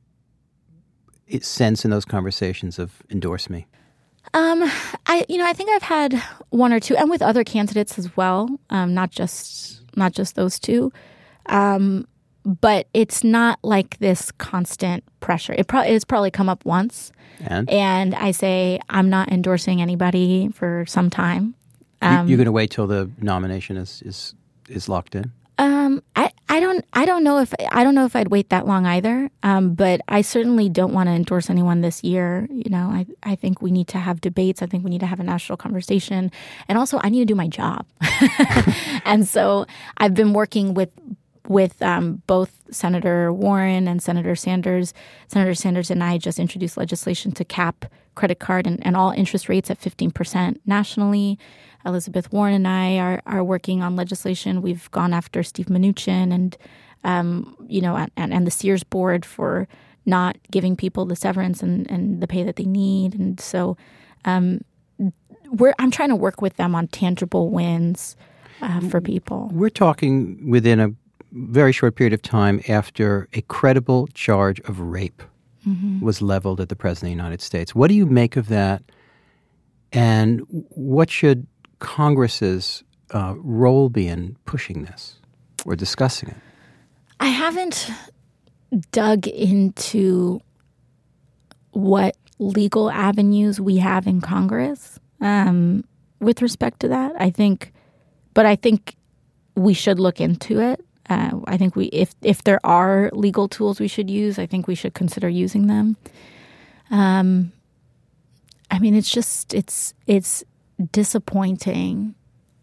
sense in those conversations of endorse me. Um, I you know I think I've had one or two, and with other candidates as well. Um, not just not just those two. Um, but it's not like this constant pressure. It pro- it's probably come up once, and and I say I'm not endorsing anybody for some time. Um, you, you're going to wait till the nomination is is is locked in. Um, I, I don't I don't know if I don't know if I'd wait that long either. Um, but I certainly don't want to endorse anyone this year. You know, I I think we need to have debates. I think we need to have a national conversation, and also I need to do my job. And so I've been working with with um, both Senator Warren and Senator Sanders. Senator Sanders and I just introduced legislation to cap credit card and, and all interest rates at fifteen percent nationally. Elizabeth Warren and I are, are working on legislation. We've gone after Steve Mnuchin and, um, you know, and, and the Sears board for not giving people the severance and, and the pay that they need. And so um, we're I'm trying to work with them on tangible wins uh, for people. We're talking within a very short period of time after a credible charge of rape mm-hmm. was leveled at the President of the United States. What do you make of that? And what should Congress's uh, role be in pushing this or discussing it? I haven't dug into what legal avenues we have in Congress um, with respect to that. I think, but I think we should look into it. Uh, I think we, if if there are legal tools we should use, I think we should consider using them. Um, I mean, it's just it's it's. disappointing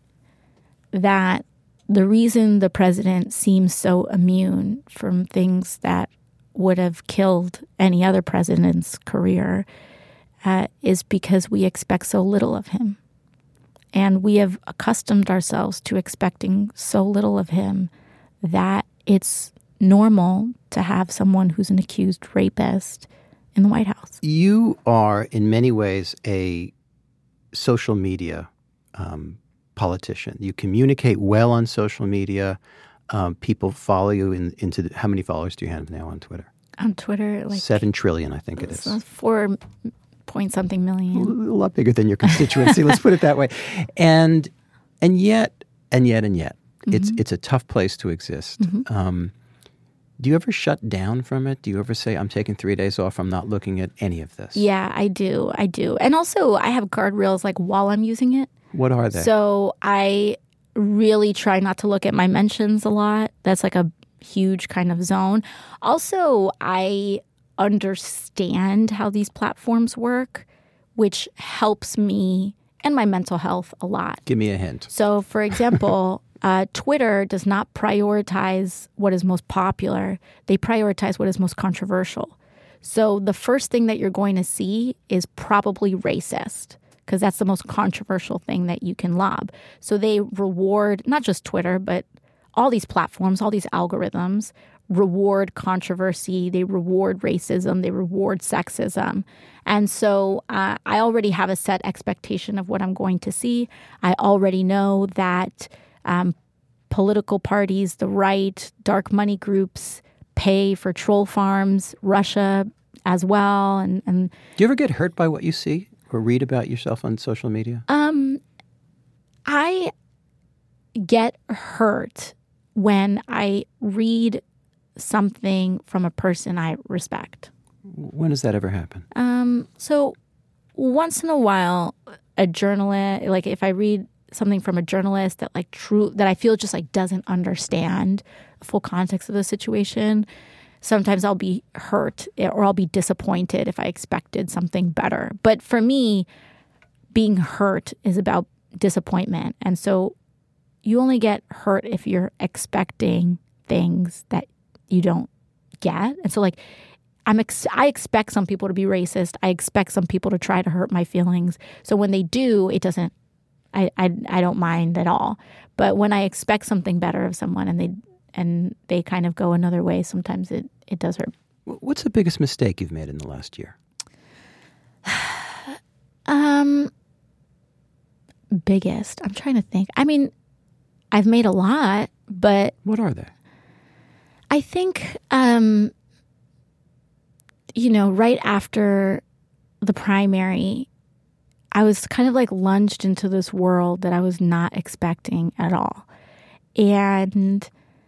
that the reason the president seems so immune from things that would have killed any other president's career uh, is because we expect so little of him. And we have accustomed ourselves to expecting so little of him that it's normal to have someone who's an accused rapist in the White House. You are, in many ways, a social media um, politician. You communicate well on social media. Um, people follow you in, into the, how many followers do you have now on Twitter? On Twitter, like seven trillion, I think it is. Four point something million. A lot bigger than your constituency. Let's put it that way. And and yet and yet and yet, mm-hmm. it's it's a tough place to exist. Mm-hmm. Um, Do you ever shut down from it? Do you ever say, I'm taking three days off, I'm not looking at any of this? Yeah, I do. I do. And also, I have guardrails like while I'm using it. What are they? So I really try not to look at my mentions a lot. That's like a huge kind of zone. Also, I understand how these platforms work, which helps me and my mental health a lot. Give me a hint. So, for example... Uh, Twitter does not prioritize what is most popular. They prioritize what is most controversial. So the first thing that you're going to see is probably racist because that's the most controversial thing that you can lob. So they reward not just Twitter, but all these platforms, all these algorithms reward controversy. They reward racism. They reward sexism. And so uh, I already have a set expectation of what I'm going to see. I already know that Um, political parties, the right, dark money groups pay for troll farms, Russia as well. And, and do you ever get hurt by what you see or read about yourself on social media? Um, I get hurt when I read something from a person I respect. When does that ever happen? Um, so once in a while, a journalist, like if I read something from a journalist that like true that I feel just like doesn't understand the full context of the situation, sometimes I'll be hurt or I'll be disappointed if I expected something better. But for me, being hurt is about disappointment. And so you only get hurt if you're expecting things that you don't get. And so like I'm ex- I expect some people to be racist. I expect some people to try to hurt my feelings. So when they do, it doesn't I, I I don't mind at all. But when I expect something better of someone and they and they kind of go another way, sometimes it, it does hurt. What's the biggest mistake you've made in the last year? um, biggest. I'm trying to think. I mean, I've made a lot, but what are they? I think, um, you know, right after the primary, I was kind of like lunged into this world that I was not expecting at all. And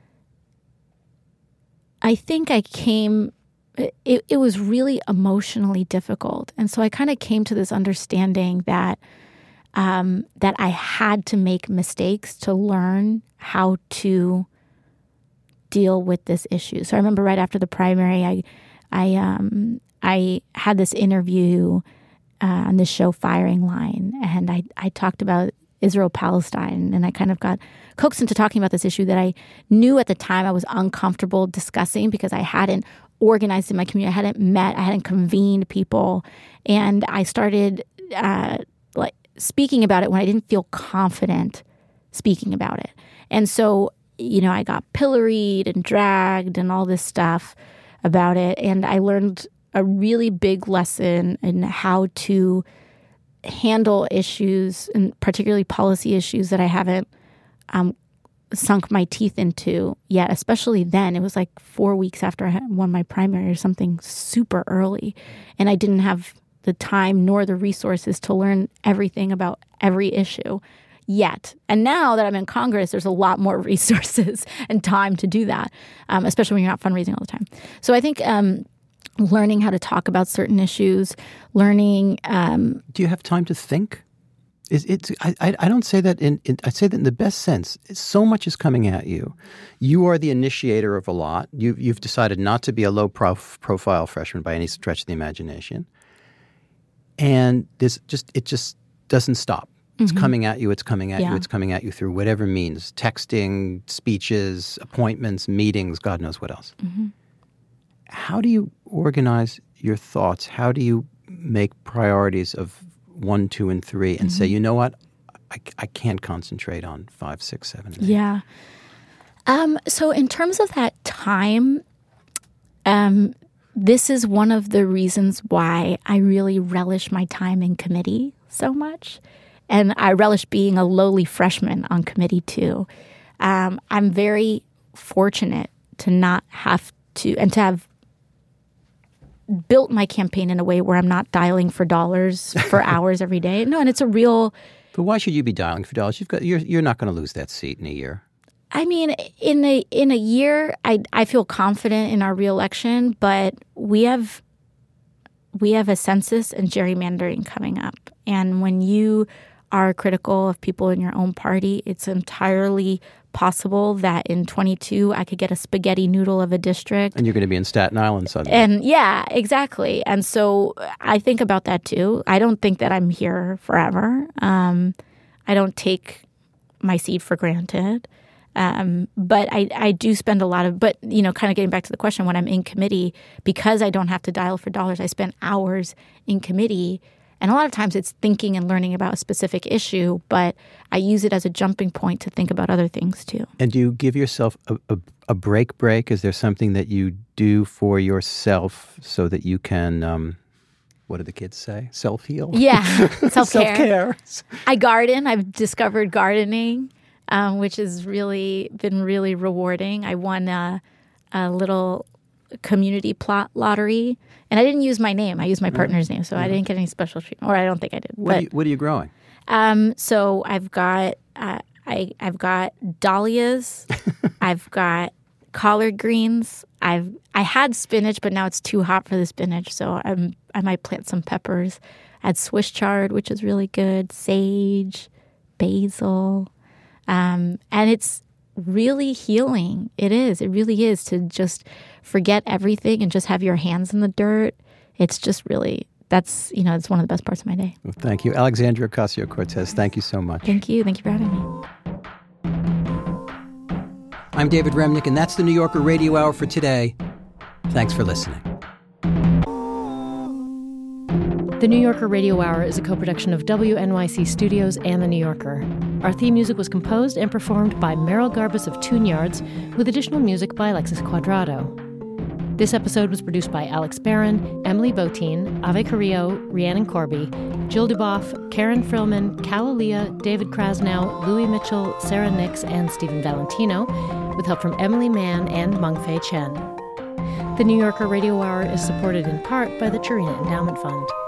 I think I came, it, it was really emotionally difficult. And so I kind of came to this understanding that um, that I had to make mistakes to learn how to deal with this issue. So I remember right after the primary, I I um, I had this interview uh, on this show, Firing Line, and I, I talked about Israel-Palestine, and I kind of got coaxed into talking about this issue that I knew at the time I was uncomfortable discussing because I hadn't organized in my community, I hadn't met, I hadn't convened people, and I started uh, like speaking about it when I didn't feel confident speaking about it. And so, you know, I got pilloried and dragged and all this stuff about it, and I learned a really big lesson in how to handle issues, and particularly policy issues that I haven't um, sunk my teeth into yet, especially then. It was like four weeks after I had won my primary or something, super early. And I didn't have the time nor the resources to learn everything about every issue yet. And now that I'm in Congress, there's a lot more resources and time to do that, um, especially when you're not fundraising all the time. So I think um, learning how to talk about certain issues, learning... Um, Do you have time to think? Is it? I, I don't say that in, in... I say that in the best sense. So much is coming at you. You are the initiator of a lot. You, you've decided not to be a low-profile freshman by any stretch of the imagination. And this just it just doesn't stop. It's mm-hmm. coming at you, it's coming at yeah. you, it's coming at you through whatever means. Texting, speeches, appointments, meetings, God knows what else. Mm-hmm. How do you organize your thoughts? How do you make priorities of one, two, and three and mm-hmm. say, you know what, I, I can't concentrate on five, six, seven, eight? Yeah. Um, so in terms of that time, um, this is one of the reasons why I really relish my time in committee so much. And I relish being a lowly freshman on committee too. Um, I'm very fortunate to not have to, and to have built my campaign in a way where I'm not dialing for dollars for hours every day. No, and it's a real... But why should you be dialing for dollars? You've got, you're, you're not going to lose that seat in a year. I mean, in a in a year, I I feel confident in our reelection, but we have we have a census and gerrymandering coming up, and when you are critical of people in your own party, it's entirely possible that in twenty-two I could get a spaghetti noodle of a district. And you're going to be in Staten Island suddenly. And yeah, exactly. And so I think about that too. I don't think that I'm here forever. Um, I don't take my seat for granted. Um, but I, I do spend a lot of, but, you know, kind of getting back to the question, when I'm in committee, because I don't have to dial for dollars, I spend hours in committee. And a lot of times it's thinking and learning about a specific issue, but I use it as a jumping point to think about other things too. And do you give yourself a, a, a break break? Is there something that you do for yourself so that you can, um, what do the kids say? Self-heal? Yeah, self-care. Self-care. I garden. I've discovered gardening, um, which has really been really rewarding. I won a, a little community plot lottery, and I didn't use my name. I used my partner's name, so mm-hmm. I didn't get any special treatment, or I don't think I did. What, but, are, you, what are you growing? Um, so I've got uh, I I've got dahlias, I've got collard greens. I've I had spinach, but now it's too hot for the spinach, so I'm I might plant some peppers. I had Swiss chard, which is really good, sage, basil, um, and it's really healing. It is. It really is, to just forget everything and just have your hands in the dirt. It's just really, that's, you know, it's one of the best parts of my day. Well, thank you. Alexandria Ocasio-Cortez, thank you so much. Thank you. Thank you for having me. I'm David Remnick, and that's the New Yorker Radio Hour for today. Thanks for listening. The New Yorker Radio Hour is a co-production of W N Y C Studios and The New Yorker. Our theme music was composed and performed by Merrill Garbus of Tune Yards, with additional music by Alexis Quadrado. This episode was produced by Alex Barron, Emily Botein, Ave Carrillo, Rhiannon Corby, Jill Duboff, Karen Frillman, Cal Aaliyah, David Krasnow, Louis Mitchell, Sarah Nix, and Stephen Valentino, with help from Emily Mann and Mengfei Chen. The New Yorker Radio Hour is supported in part by the Chirina Endowment Fund.